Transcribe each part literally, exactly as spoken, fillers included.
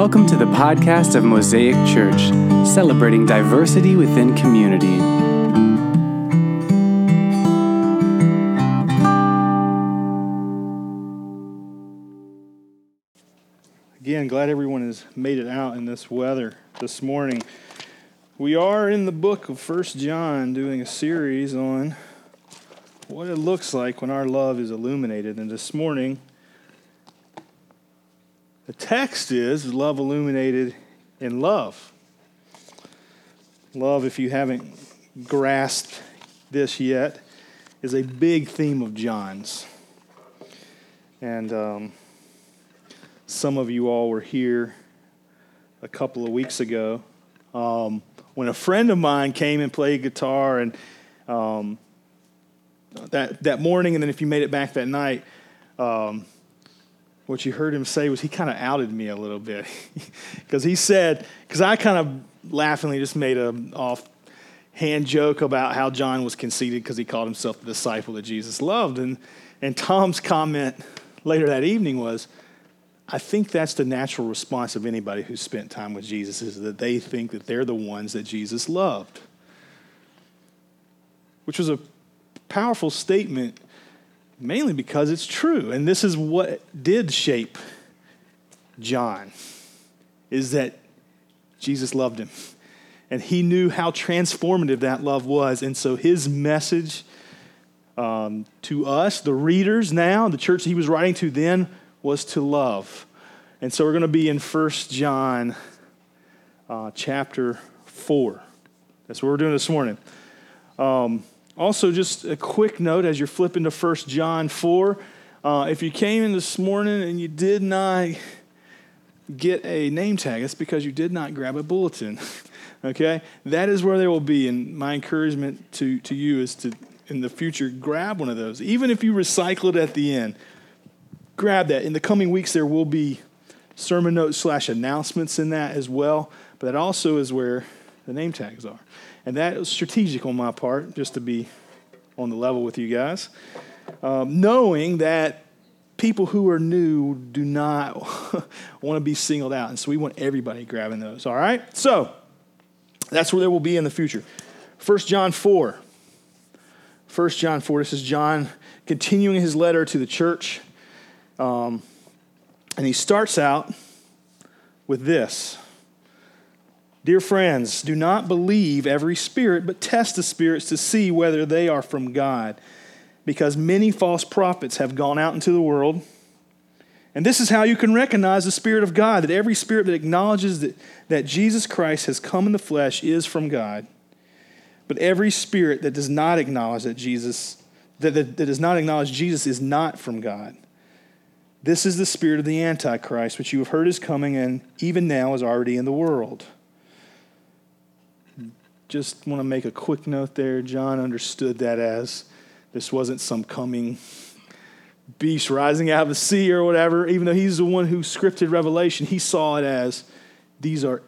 Welcome to the podcast of Mosaic Church, celebrating diversity within community. Again, glad everyone has made it out in this weather this morning. We are in the book of First John doing a series on what it looks like when our love is illuminated. And this morning, the text is love illuminated in love. Love, if you haven't grasped this yet, is a big theme of John's. And um, some of you all were here a couple of weeks ago um, when a friend of mine came and played guitar, and um, that that morning, and then if you made it back that night, um, what you heard him say was he kind of outed me a little bit. Because he said, because I kind of laughingly just made an offhand joke about how John was conceited because he called himself the disciple that Jesus loved. And, and Tom's comment later that evening was, I think that's the natural response of anybody who's spent time with Jesus, is that they think that they're the ones that Jesus loved. Which was a powerful statement, mainly because it's true. And this is what did shape John, is that Jesus loved him. And he knew how transformative that love was. And so his message um, to us, the readers now, the church he was writing to then, was to love. And so we're going to be in First John uh, chapter four. That's what we're doing this morning. Um Also, just a quick note as you're flipping to First John four. Uh, if you came in this morning and you did not get a name tag, it's because you did not grab a bulletin. Okay? That is where they will be. And my encouragement to, to you is to, in the future, grab one of those. Even if you recycle it at the end, grab that. In the coming weeks, there will be sermon notes slash announcements in that as well. But that also is where the name tags are. And that was strategic on my part, just to be on the level with you guys. Um, knowing that people who are new do not want to be singled out. And so we want everybody grabbing those, all right? So that's where they will be in the future. First John four. First John four, this is John continuing his letter to the church. Um, and he starts out with this. Dear friends, do not believe every spirit, but test the spirits to see whether they are from God, because many false prophets have gone out into the world. And this is how you can recognize the Spirit of God, that every spirit that acknowledges that, that Jesus Christ has come in the flesh is from God. But every spirit that does not acknowledge that Jesus, that, that, that does not acknowledge Jesus is not from God. This is the spirit of the Antichrist, which you have heard is coming and even now is already in the world. Just want to make a quick note there. John understood that as this wasn't some coming beast rising out of the sea or whatever. Even though he's the one who scripted Revelation, he saw it as these are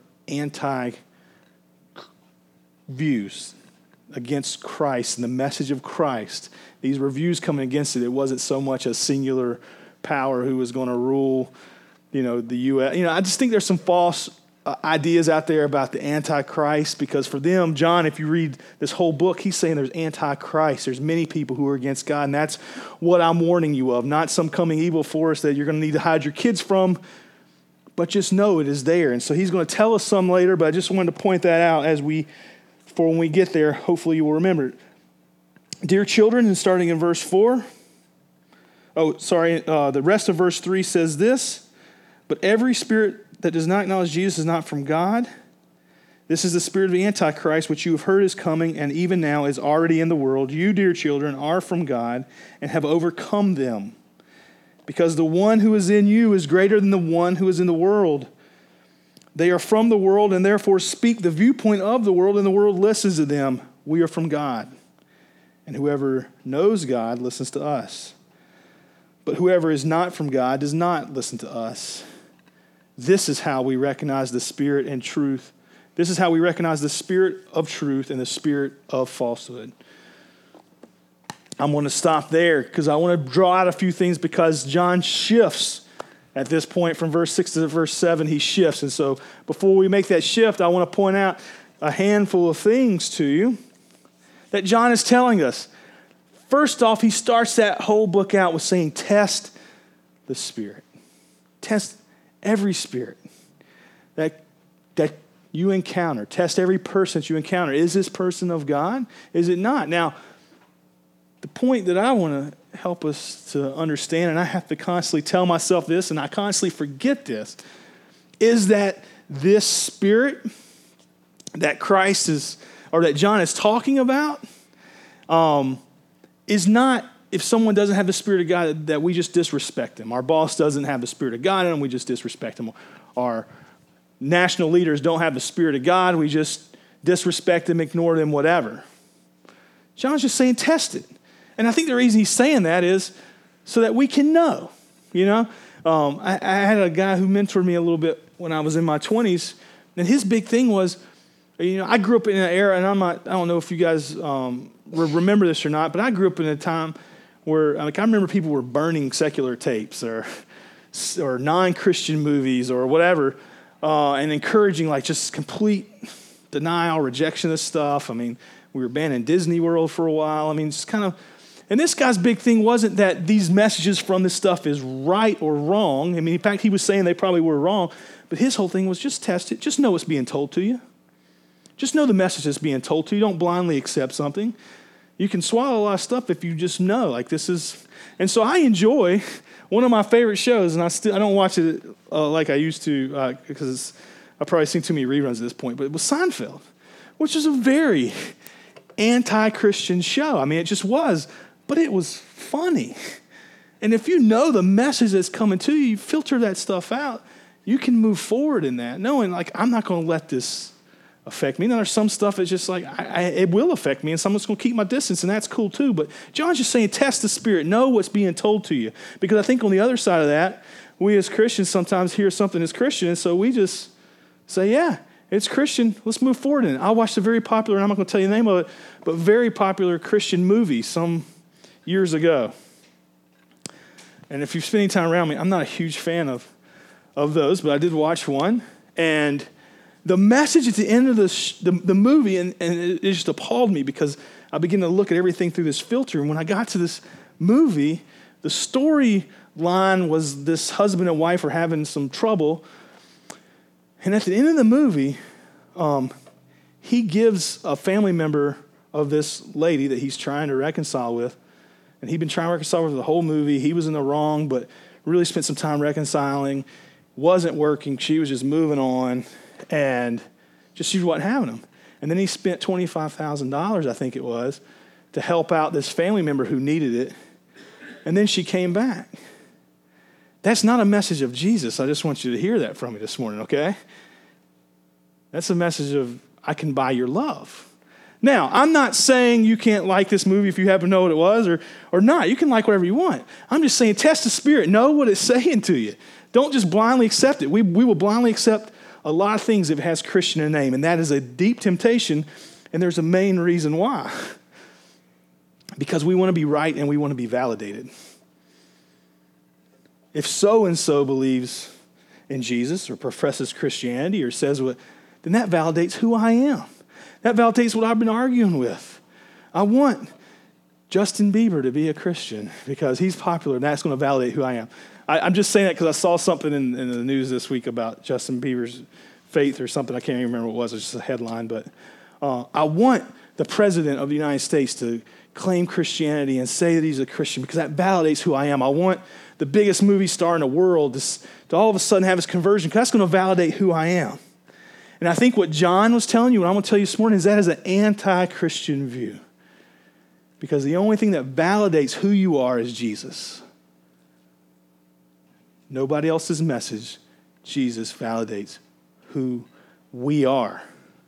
anti-views against Christ and the message of Christ. These were views coming against it. It wasn't so much a singular power who was going to rule, you know, the U S. You know, I just think there's some false Uh, ideas out there about the Antichrist, because for them, John, if you read this whole book, he's saying there's Antichrist. There's many people who are against God, and that's what I'm warning you of. Not some coming evil force that you're going to need to hide your kids from, but just know it is there. And so he's going to tell us some later, but I just wanted to point that out as we, for when we get there, hopefully you will remember it. Dear children, and starting in verse four, oh, sorry, uh, the rest of verse three says this, but every spirit that does not acknowledge Jesus is not from God. This is the spirit of the Antichrist, which you have heard is coming and even now is already in the world. You, dear children, are from God and have overcome them, because the one who is in you is greater than the one who is in the world. They are from the world and therefore speak the viewpoint of the world, and the world listens to them. We are from God, and whoever knows God listens to us. But whoever is not from God does not listen to us. This is how we recognize the spirit and truth. This is how we recognize the spirit of truth and the spirit of falsehood. I'm going to stop there because I want to draw out a few things, because John shifts At this point, from verse six to verse seven, he shifts. And so before we make that shift, I want to point out a handful of things to you that John is telling us. First off, he starts that whole book out with saying, test the Spirit. Test every spirit that, that you encounter. Test every person that you encounter. Is this person of God? Is it not? Now, the point that I want to help us to understand, and I have to constantly tell myself this, and I constantly forget this, is that this Spirit that Christ is, or that John is talking about, um, is not, if someone doesn't have the Spirit of God, that we just disrespect them. Our boss doesn't have the Spirit of God in them, we just disrespect them. Our national leaders don't have the Spirit of God, we just disrespect them, ignore them, whatever. John's just saying test it. And I think the reason he's saying that is so that we can know, you know. Um, I, I had a guy who mentored me a little bit when I was in my twenties, and his big thing was, you know, I grew up in an era, and I'm not, I don't know if you guys um, remember this or not, but I grew up in a time where, like, I remember people were burning secular tapes or or non-Christian movies or whatever, uh, and encouraging, like, just complete denial, rejection of stuff. I mean, we were banned in Disney World for a while. I mean, just kind of. And this guy's big thing wasn't that these messages from this stuff is right or wrong. I mean, in fact, he was saying they probably were wrong. But his whole thing was just test it. Just know what's being told to you. Just know the message that's being told to you. Don't blindly accept something. You can swallow a lot of stuff if you just know, like, this is. And so I enjoy one of my favorite shows, and I still I don't watch it uh, like I used to uh, because I've probably seen too many reruns at this point, but it was Seinfeld, which is a very anti-Christian show. I mean, it just was. But it was funny. And if you know the message that's coming to you, you filter that stuff out, you can move forward in that, knowing, like, I'm not going to let this affect me. Now, there's some stuff that's just like, I, I, it will affect me, and someone's going to keep my distance, and that's cool too. But John's just saying, test the Spirit. Know what's being told to you. Because I think on the other side of that, we as Christians sometimes hear something as Christian, and so we just say, yeah, it's Christian. Let's move forward in it. I watched a very popular, and I'm not going to tell you the name of it, but very popular Christian movie some years ago. And if you're spending time around me, I'm not a huge fan of, of those, but I did watch one. And the message at the end of the, sh- the, the movie, and, and it, it just appalled me because I began to look at everything through this filter. And when I got to this movie, the storyline was this husband and wife are having some trouble. And at the end of the movie, um, he gives a family member of this lady that he's trying to reconcile with. And he'd been trying to reconcile with her the whole movie. He was in the wrong, but really spent some time reconciling. Wasn't working. She was just moving on. And just she wasn't having him. And then he spent twenty-five thousand dollars, I think it was, to help out this family member who needed it. And then she came back. That's not a message of Jesus. I just want you to hear that from me this morning, okay? That's a message of, I can buy your love. Now, I'm not saying you can't like this movie if you happen to know what it was or, or not. You can like whatever you want. I'm just saying test the Spirit. Know what it's saying to you. Don't just blindly accept it. We, we will blindly accept a lot of things if it has Christian in the name, and that is a deep temptation, and there's a main reason why. Because we want to be right and we want to be validated. If so-and-so believes in Jesus or professes Christianity or says what, then that validates who I am. That validates what I've been arguing with. I want Justin Bieber to be a Christian because he's popular, and that's going to validate who I am. I, I'm just saying that because I saw something in, in the news this week about Justin Bieber's faith or something. I can't even remember what it was. It was just a headline. But uh, I want the president of the United States to claim Christianity and say that he's a Christian because that validates who I am. I want the biggest movie star in the world to, to all of a sudden have his conversion because that's going to validate who I am. And I think what John was telling you, what I'm going to tell you this morning, is that is an anti-Christian view. Because the only thing that validates who you are is Jesus. Nobody else's message. Jesus validates who we are.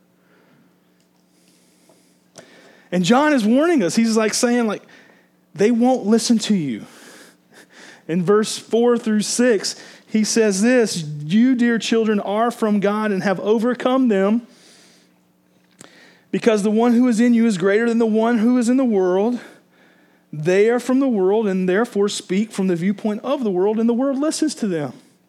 And John is warning us. He's like saying, like, they won't listen to you. In verse four through six, he says this, you, dear children, are from God and have overcome them because the one who is in you is greater than the one who is in the world. They are from the world and therefore speak from the viewpoint of the world, and the world listens to them.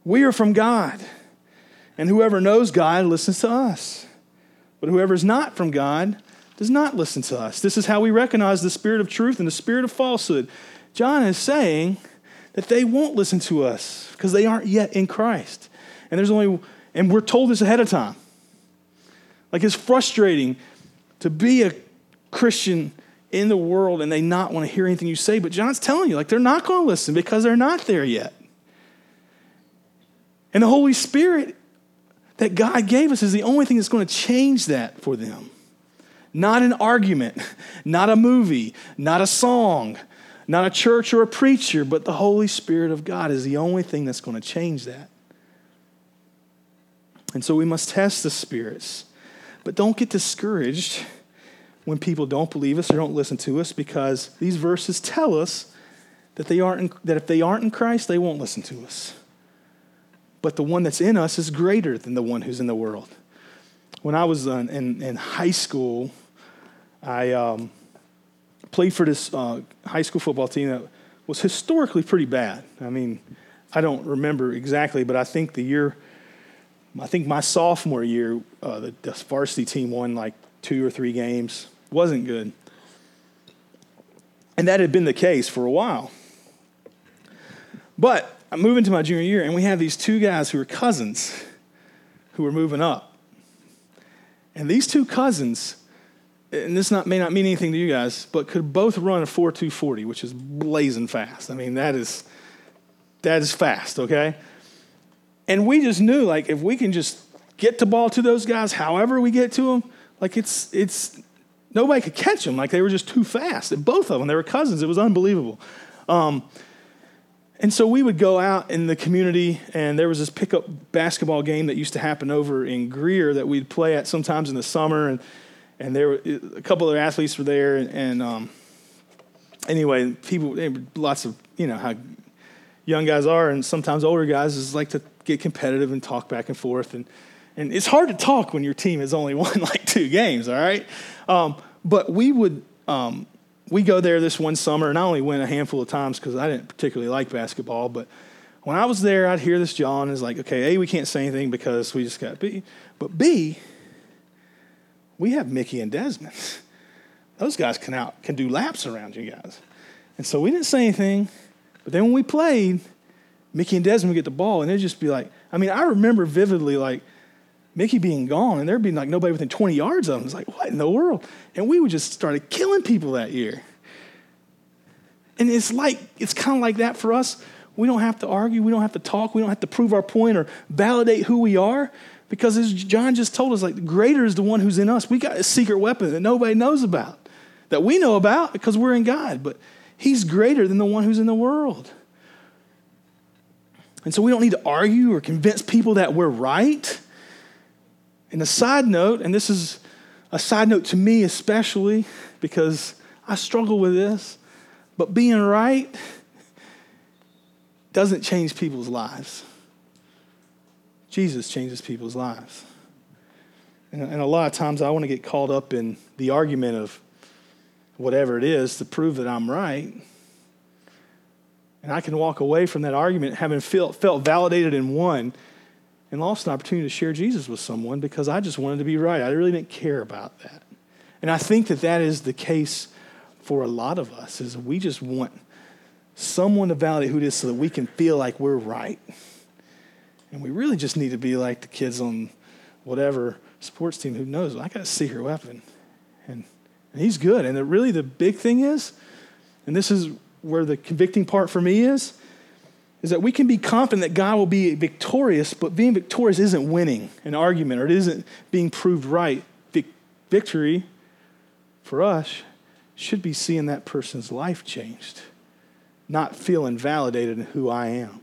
We are from God, and whoever knows God listens to us. But whoever is not from God does not listen to us. This is how we recognize the spirit of truth and the spirit of falsehood. John is saying that they won't listen to us because they aren't yet in Christ. And there's only, and we're told this ahead of time. Like, it's frustrating to be a Christian in the world and they not want to hear anything you say. But John's telling you, like, they're not going to listen because they're not there yet. And the Holy Spirit that God gave us is the only thing that's going to change that for them. Not an argument, not a movie, not a song, not a church or a preacher, but the Holy Spirit of God is the only thing that's going to change that. And so we must test the spirits. But don't get discouraged when people don't believe us or don't listen to us, because these verses tell us that they aren't in, that if they aren't in Christ, they won't listen to us. But the one that's in us is greater than the one who's in the world. When I was in, in, in high school, I um, played for this uh, high school football team that was historically pretty bad. I mean, I don't remember exactly, but I think the year, I think my sophomore year, uh, the, the varsity team won like two or three games. Wasn't good. And that had been the case for a while. But I moved into my junior year, and we have these two guys who are cousins who were moving up. And these two cousins, and this not, may not mean anything to you guys, but could both run a four two forty, which is blazing fast. I mean, that is that is fast, okay? And we just knew, like, if we can just get the ball to those guys, however we get to them, like, it's it's nobody could catch them. Like, they were just too fast. And both of them, they were cousins. It was unbelievable. Um, and so we would go out in the community, and there was this pickup basketball game that used to happen over in Greer that we'd play at sometimes in the summer, and and there were a couple of athletes were there, and, and um, anyway, people, lots of, you know, how young guys are, and sometimes older guys is like to get competitive and talk back and forth, and and it's hard to talk when your team has only won like two games, all right? Um, but we would um, we go there this one summer, and I only went a handful of times because I didn't particularly like basketball. But when I was there, I'd hear this John is like, okay, A, we can't say anything because we just got B, but B, we have Mickey and Desmond. Those guys can out can do laps around you guys, and so we didn't say anything. But then when we played, Mickey and Desmond would get the ball, and it'd just be like, I mean, I remember vividly, like, Mickey being gone, and there'd be like nobody within twenty yards of him. It's like, what in the world? And we would just started killing people that year. And it's like, it's kind of like that for us. We don't have to argue. We don't have to talk. We don't have to prove our point or validate who we are, because as John just told us, like, greater is the one who's in us. We got a secret weapon that nobody knows about, that we know about because we're in God, but he's greater than the one who's in the world. And so we don't need to argue or convince people that we're right. And a side note, and this is a side note to me especially because I struggle with this, but being right doesn't change people's lives. Jesus changes people's lives. And, and a lot of times I want to get caught up in the argument of whatever it is to prove that I'm right. And I can walk away from that argument having felt, felt validated and won, and lost an opportunity to share Jesus with someone because I just wanted to be right. I really didn't care about that. And I think that that is the case for a lot of us, is we just want someone to validate who it is so that we can feel like we're right. And we really just need to be like the kids on whatever sports team who knows, I got a secret weapon. And, and he's good. And the, really the big thing is, and this is where the convicting part for me is, is that we can be confident that God will be victorious, but being victorious isn't winning an argument, or it isn't being proved right. Vic- victory for us should be seeing that person's life changed, not feeling validated in who I am.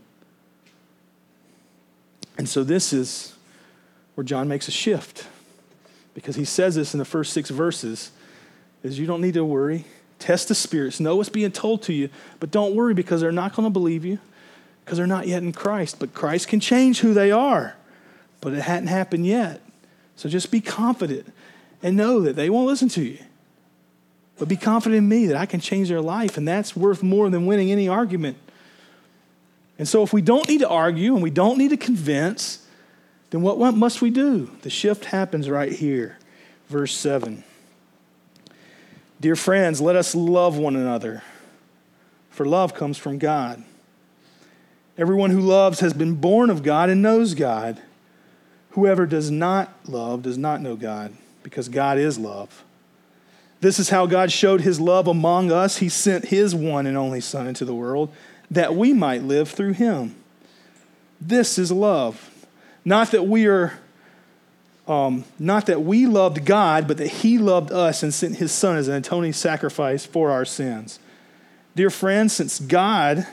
And so this is where John makes a shift, because he says this in the first six verses, is you don't need to worry. Test the spirits. Know what's being told to you, but don't worry because they're not going to believe you, because they're not yet in Christ. But Christ can change who they are, but it hadn't happened yet. So just be confident and know that they won't listen to you. But be confident in me that I can change their life, and that's worth more than winning any argument. And so if we don't need to argue and we don't need to convince, then what, what must we do? The shift happens right here. Verse seven. Dear friends, let us love one another, for love comes from God. Everyone who loves has been born of God and knows God. Whoever does not love does not know God, because God is love. This is how God showed his love among us. He sent his one and only Son into the world that we might live through him. This is love. Not that we are, um, not that we loved God, but that he loved us and sent his Son as an atoning sacrifice for our sins. Dear friends, since God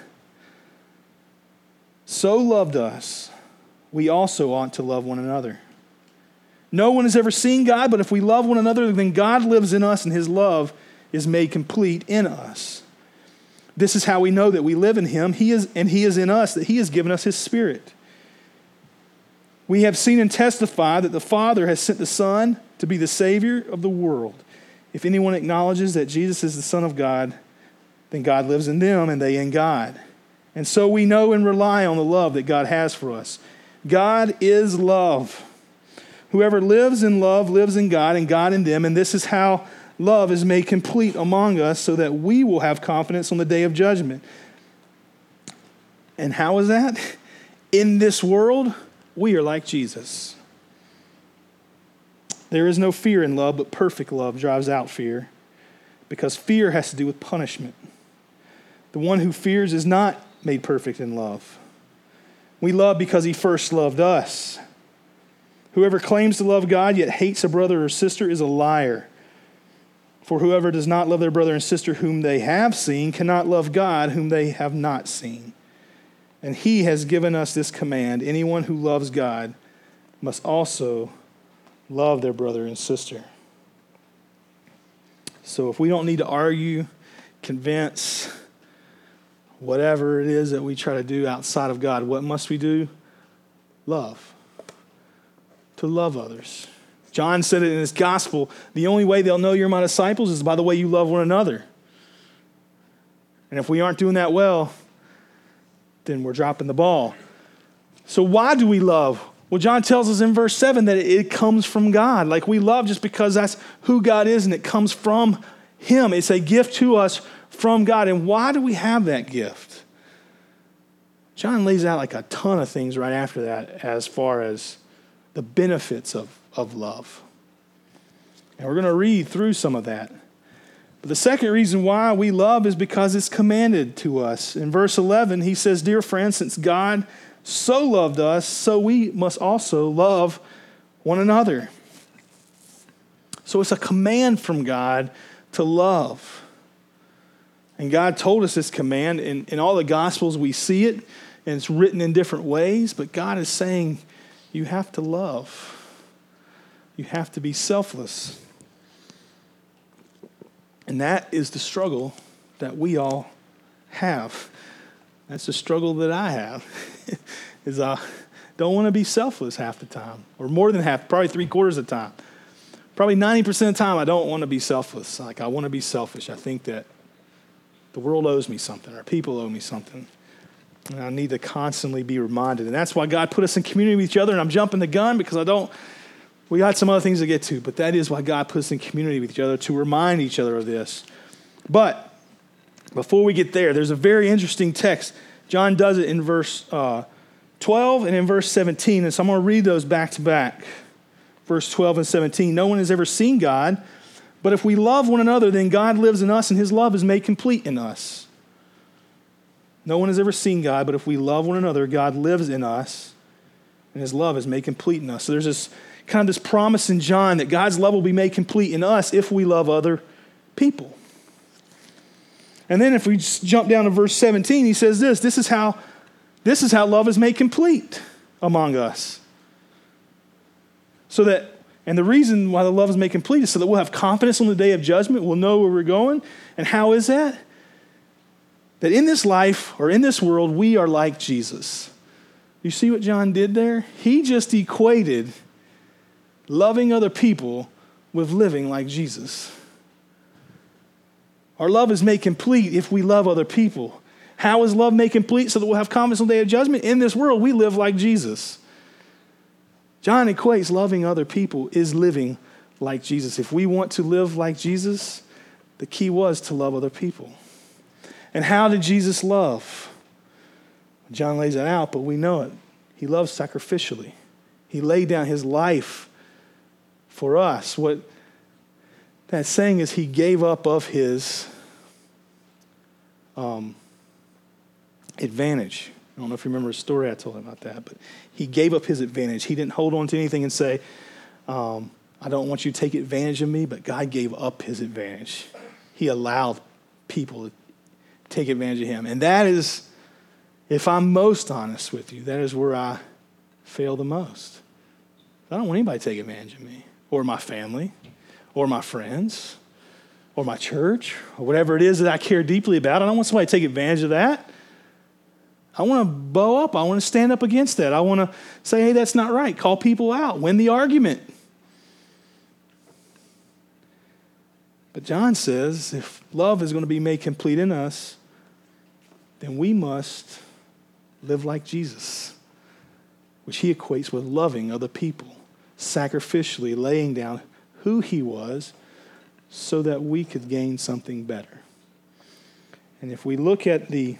so loved us, we also ought to love one another. No one has ever seen God, but if we love one another, then God lives in us and his love is made complete in us. This is how we know that we live in him, he is, and he is in us, that he has given us his Spirit. We have seen and testified that the Father has sent the Son to be the Savior of the world. If anyone acknowledges that Jesus is the Son of God, then God lives in them and they in God. And so we know and rely on the love that God has for us. God is love. Whoever lives in love lives in God and God in them, and this is how love is made complete among us so that we will have confidence on the day of judgment. And how is that? In this world, we are like Jesus. There is no fear in love, but perfect love drives out fear, because fear has to do with punishment. The one who fears is not made perfect in love. We love because he first loved us. Whoever claims to love God yet hates a brother or sister is a liar. For whoever does not love their brother and sister whom they have seen cannot love God whom they have not seen. And he has given us this command: anyone who loves God must also love their brother and sister. So if we don't need to argue, convince, whatever it is that we try to do outside of God, what must we do? Love. To love others. John said it in his gospel, the only way they'll know you're my disciples is by the way you love one another. And if we aren't doing that well, then we're dropping the ball. So why do we love? Well, John tells us in verse seven that it comes from God. Like, we love just because that's who God is and it comes from him. It's a gift to us from God. And why do we have that gift? John lays out like a ton of things right after that as far as the benefits of, of love. And we're going to read through some of that. But the second reason why we love is because it's commanded to us. In verse eleven, he says, dear friends, since God so loved us, so we must also love one another. So it's a command from God to love. And God told us this command. In, in all the Gospels, we see it, and it's written in different ways. But God is saying, you have to love. You have to be selfless. And that is the struggle that we all have. That's the struggle that I have. is I don't want to be selfless half the time. Or more than half, probably three quarters of the time. Probably ninety percent of the time I don't want to be selfless. Like, I want to be selfish. I think that the world owes me something, or people owe me something. And I need to constantly be reminded. And that's why God put us in community with each other. And I'm jumping the gun because I don't, we got some other things to get to. But that is why God put us in community with each other, to remind each other of this. But before we get there, there's a very interesting text. John does it in verse uh, twelve and in verse seventeen. And so I'm going to read those back to back. Verse twelve and seventeen. No one has ever seen God, but if we love one another, then God lives in us and his love is made complete in us. No one has ever seen God, but if we love one another, God lives in us, and his love is made complete in us. So there's this kind of this promise in John that God's love will be made complete in us if we love other people. And then if we just jump down to verse seventeen, he says this, this is how, this is how love is made complete among us. So that, and the reason why the love is made complete is so that we'll have confidence on the day of judgment. We'll know where we're going. And how is that? That in this life, or in this world, we are like Jesus. You see what John did there? He just equated loving other people with living like Jesus. Our love is made complete if we love other people. How is love made complete so that we'll have confidence on the day of judgment? In this world, we live like Jesus. John equates loving other people is living like Jesus. If we want to live like Jesus, the key was to love other people. And how did Jesus love? John lays it out, but we know it. He loves sacrificially. He laid down his life for us. What that's saying is he gave up of his um, advantage. I don't know if you remember a story I told about that, but he gave up his advantage. He didn't hold on to anything and say, um, I don't want you to take advantage of me, but God gave up his advantage. He allowed people to take advantage of him. And that is, if I'm most honest with you, that is where I fail the most. I don't want anybody to take advantage of me or my family or my friends or my church or whatever it is that I care deeply about. I don't want somebody to take advantage of that. I want to bow up. I want to stand up against that. I want to say, hey, that's not right. Call people out. Win the argument. But John says if love is going to be made complete in us, then we must live like Jesus, which he equates with loving other people, sacrificially laying down who he was so that we could gain something better. And if we look at the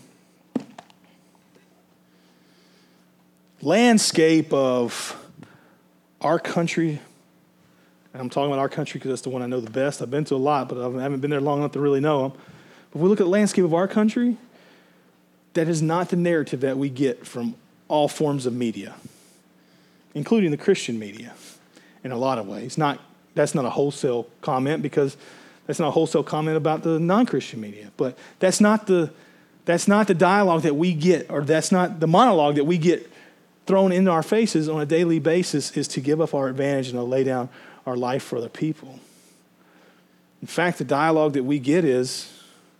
landscape of our country, and I'm talking about our country because that's the one I know the best. I've been to a lot, but I haven't been there long enough to really know them. But if we look at the landscape of our country, that is not the narrative that we get from all forms of media, including the Christian media in a lot of ways. Not That's not a wholesale comment because that's not a wholesale comment about the non-Christian media. But that's not the that's not the dialogue that we get, or that's not the monologue that we get thrown into our faces on a daily basis, is to give up our advantage and to lay down our life for other people. In fact, the dialogue that we get is,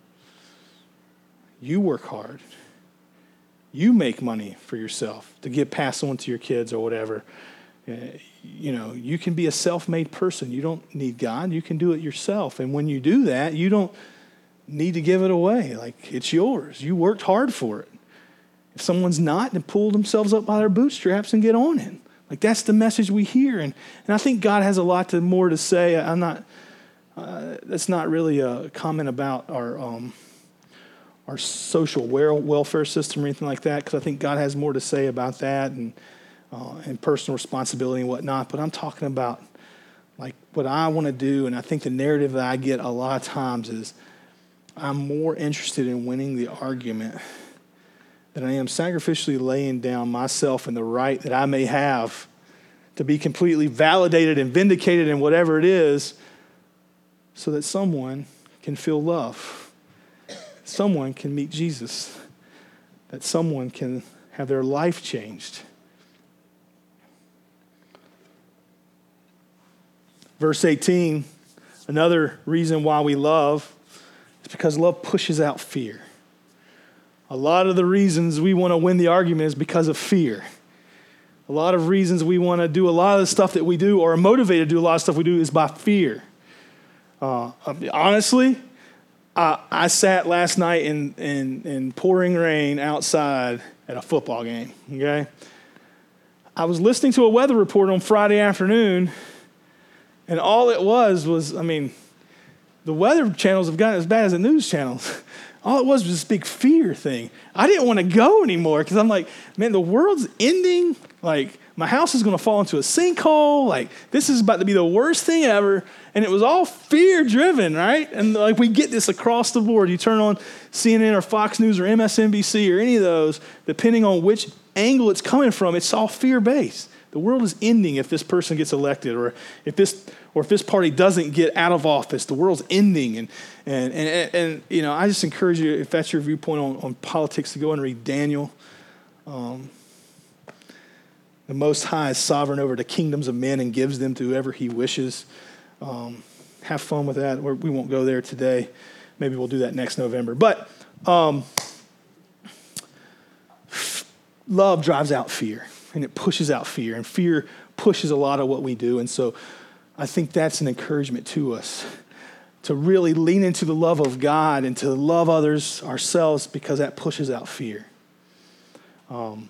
you work hard. You make money for yourself to get passed on to your kids or whatever. Uh, you know, you can be a self-made person. You don't need God. You can do it yourself. And when you do that, you don't need to give it away. Like, it's yours. You worked hard for it. If someone's not, then pull themselves up by their bootstraps and get on it. Like, that's the message we hear. And, and I think God has a lot to, more to say. I'm not, uh, that's not really a comment about our um, our social welfare system or anything like that, because I think God has more to say about that and, uh, and personal responsibility and whatnot. But I'm talking about, like, what I want to do, and I think the narrative that I get a lot of times is I'm more interested in winning the argument than I am sacrificially laying down myself and the right that I may have to be completely validated and vindicated in whatever it is so that someone can feel love, someone can meet Jesus, that someone can have their life changed. Verse eighteen, another reason why we love is because love pushes out fear. A lot of the reasons we want to win the argument is because of fear. A lot of reasons we want to do a lot of the stuff that we do or are motivated to do a lot of stuff we do is by fear. Uh, honestly, I, I sat last night in, in, in pouring rain outside at a football game, okay? I was listening to a weather report on Friday afternoon, and all it was was, I mean, the weather channels have gotten as bad as the news channels. All it was was this big fear thing. I didn't want to go anymore because I'm like, man, the world's ending. Like, my house is going to fall into a sinkhole. Like, this is about to be the worst thing ever. And it was all fear-driven, right? And, like, we get this across the board. You turn on C N N or Fox News or M S N B C or any of those, depending on which angle it's coming from, it's all fear-based. The world is ending if this person gets elected, or if this or if this party doesn't get out of office. The world's ending, and and and, and you know, I just encourage you, if that's your viewpoint on, on politics, to go and read Daniel. Um, the Most High is sovereign over the kingdoms of men and gives them to whoever He wishes. Um, have fun with that. We're, we won't go there today. Maybe we'll do that next November. But um, love drives out fear. And it pushes out fear, and fear pushes a lot of what we do. And so I think that's an encouragement to us. to really lean into the love of God and to love others ourselves, because that pushes out fear. Um,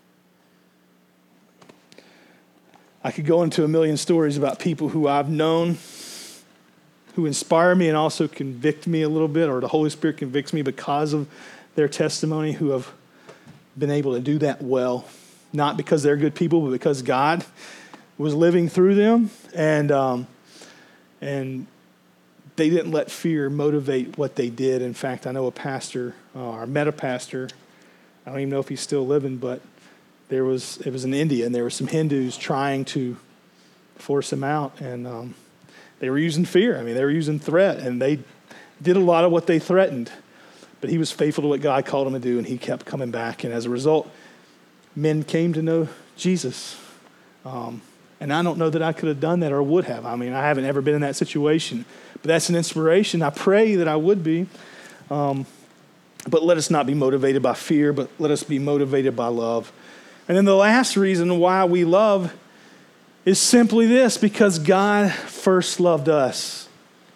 I could go into a million stories about people who I've known who inspire me and also convict me a little bit, or the Holy Spirit convicts me because of their testimony, who have been able to do that well. Not because they're good people, but because God was living through them. And um, and they didn't let fear motivate what they did. In fact, I know a pastor, uh, I met a pastor, I don't even know if he's still living, but there was it was in India, and there were some Hindus trying to force him out, and um, they were using fear. I mean, they were using threat, and they did a lot of what they threatened. But he was faithful to what God called him to do, and he kept coming back. And as a result, men came to know Jesus. Um, and I don't know that I could have done that or would have. I mean, I haven't ever been in that situation. But that's an inspiration. I pray that I would be. Um, but let us not be motivated by fear, but let us be motivated by love. And then the last reason why we love is simply this: because God first loved us.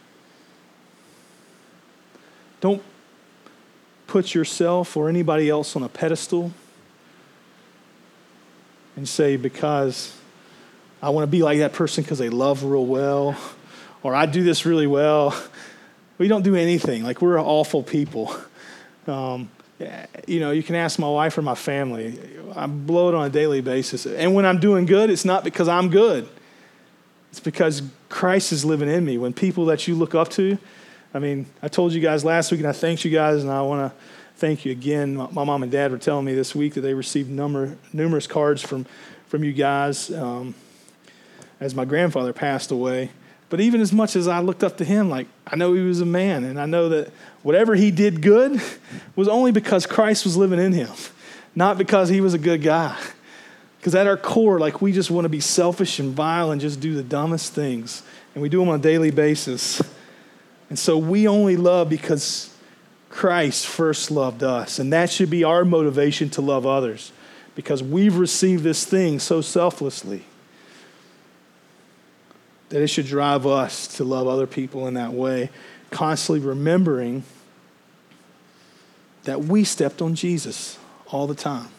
Don't put yourself or anybody else on a pedestal and say, because I want to be like that person because they love real well, or I do this really well. We don't do anything. Like, we're awful people. Um, you know, you can ask my wife or my family. I blow it on a daily basis. And when I'm doing good, it's not because I'm good. It's because Christ is living in me. When people that you look up to, I mean, I told you guys last week, and I thanked you guys, and I want to thank you again. My, my mom and dad were telling me this week that they received number, numerous cards from, from you guys um, as my grandfather passed away. But even as much as I looked up to him, like, I know he was a man, and I know that whatever he did good was only because Christ was living in him, not because he was a good guy. Because at our core, like, we just want to be selfish and vile and just do the dumbest things, and we do them on a daily basis. And so we only love because Christ first loved us. And that should be our motivation to love others, because we've received this thing so selflessly that it should drive us to love other people in that way, constantly remembering that we stepped on Jesus all the time.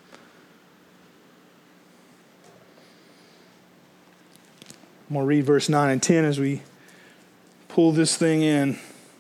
I'm going to read verse nine and ten as we pull this thing in.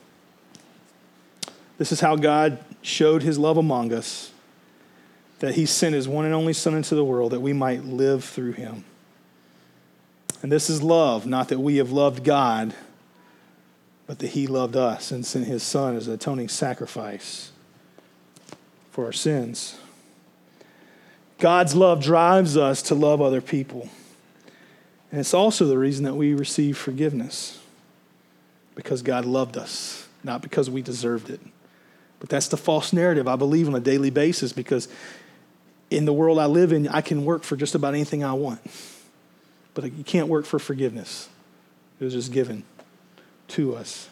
This is how God showed his love among us, that he sent his one and only Son into the world that we might live through him. And this is love, not that we have loved God, but that he loved us and sent his Son as an atoning sacrifice for our sins. God's love drives us to love other people. And it's also the reason that we receive forgiveness, because God loved us, not because we deserved it. But that's the false narrative I believe on a daily basis, because in the world I live in, I can work for just about anything I want. But you can't work for forgiveness. It was just given to us.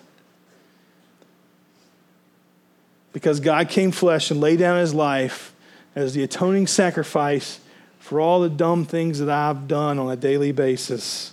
Because God came flesh and laid down his life as the atoning sacrifice for all the dumb things that I've done on a daily basis.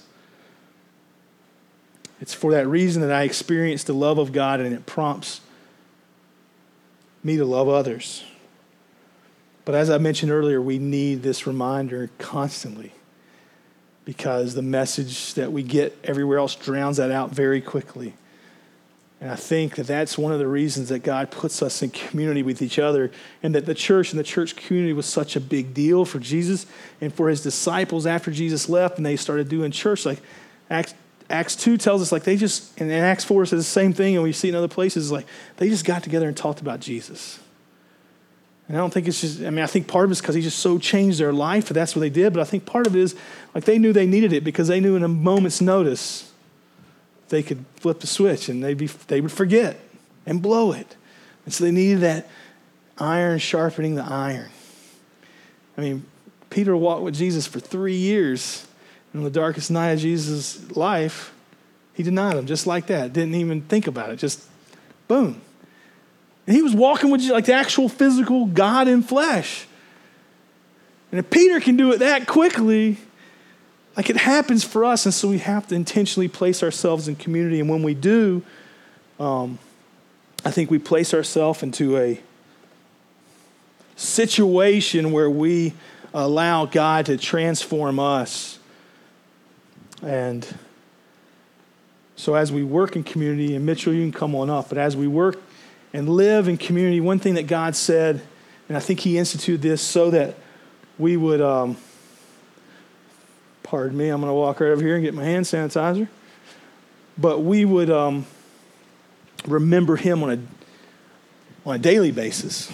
It's for that reason that I experience the love of God, and it prompts me to love others. But as I mentioned earlier, we need this reminder constantly, because the message that we get everywhere else drowns that out very quickly. And I think that that's one of the reasons that God puts us in community with each other, and that the church and the church community was such a big deal for Jesus and for his disciples after Jesus left and they started doing church. Like Acts, Acts two tells us, like, they just, and Acts four says the same thing, and we see in other places, like, they just got together and talked about Jesus. And I don't think it's just, I mean, I think part of it is because he just so changed their life, but that's what they did. But I think part of it is, like, they knew they needed it, because they knew in a moment's notice they could flip the switch and they'd be, they would forget and blow it. And so they needed that iron sharpening the iron. I mean, Peter walked with Jesus for three years. And on the darkest night of Jesus' life, he denied him just like that. Didn't even think about it. Just boom. And he was walking with like the actual physical God in flesh. And if Peter can do it that quickly, like, it happens for us. And so we have to intentionally place ourselves in community. And when we do, um, I think we place ourselves into a situation where we allow God to transform us. And so as we work in community, and Mitchell, you can come on up, but as we work and live in community, one thing that God said, and I think he instituted this so that we would, um, pardon me, I'm going to walk right over here and get my hand sanitizer, but we would um, remember him on a, on a daily basis.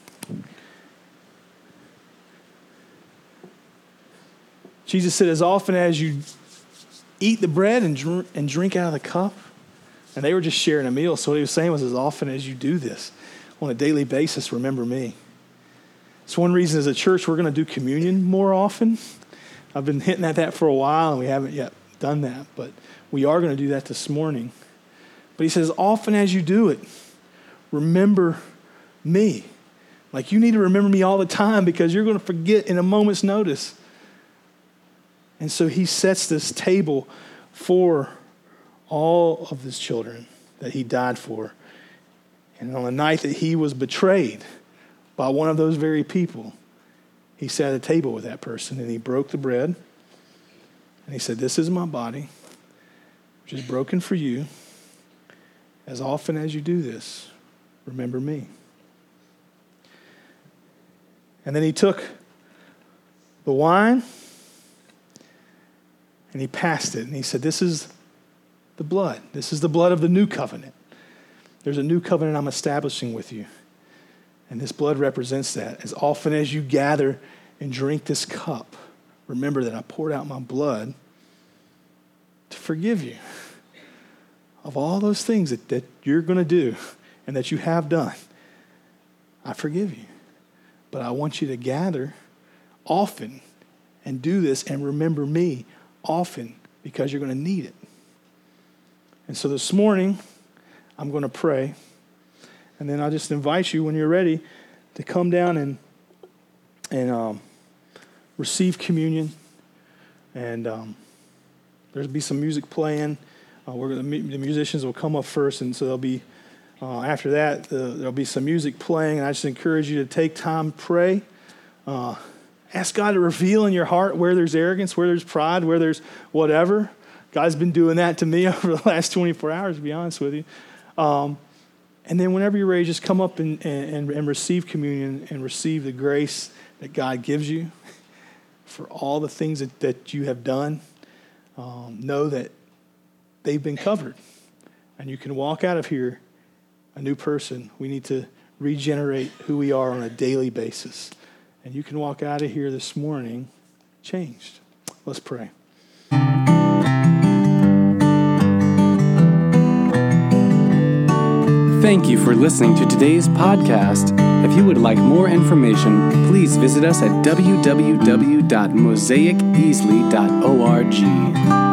Jesus said, as often as you eat the bread and drink, and drink out of the cup, and they were just sharing a meal, so what he was saying was, as often as you do this on a daily basis, remember me. It's one reason as a church we're going to do communion more often. I've been hinting at that for a while, and we haven't yet done that, but we are going to do that this morning. But he says, as often as you do it, remember me. Like, you need to remember me all the time because you're going to forget in a moment's notice. And so he sets this table for all of his children that he died for. And on the night that he was betrayed by one of those very people, he sat at a table with that person and he broke the bread. And he said, this is my body, which is broken for you. As often as you do this, remember me. And then he took the wine and he passed it. And he said, this is the blood. This is the blood of the new covenant. There's a new covenant I'm establishing with you. And this blood represents that. As often as you gather and drink this cup, remember that I poured out my blood to forgive you of all those things that, that you're going to do and that you have done. I forgive you. But I want you to gather often and do this and remember me often because you're going to need it. And so this morning, I'm going to pray. And then I'll just invite you when you're ready to come down and and um, receive communion. And um, there'll be some music playing. Uh, we're gonna, the musicians will come up first, and so there'll be uh, after that uh, there'll be some music playing. And I just encourage you to take time, pray, uh, ask God to reveal in your heart where there's arrogance, where there's pride, where there's whatever. God's been doing that to me over the last twenty-four hours, to be honest with you. Um, and then whenever you're ready, just come up and, and, and receive communion and receive the grace that God gives you for all the things that, that you have done. Um, know that they've been covered. And you can walk out of here a new person. We need to regenerate who we are on a daily basis. And you can walk out of here this morning changed. Let's pray. Thank you for listening to today's podcast. If you would like more information, please visit us at w w w dot mosaic easley dot org.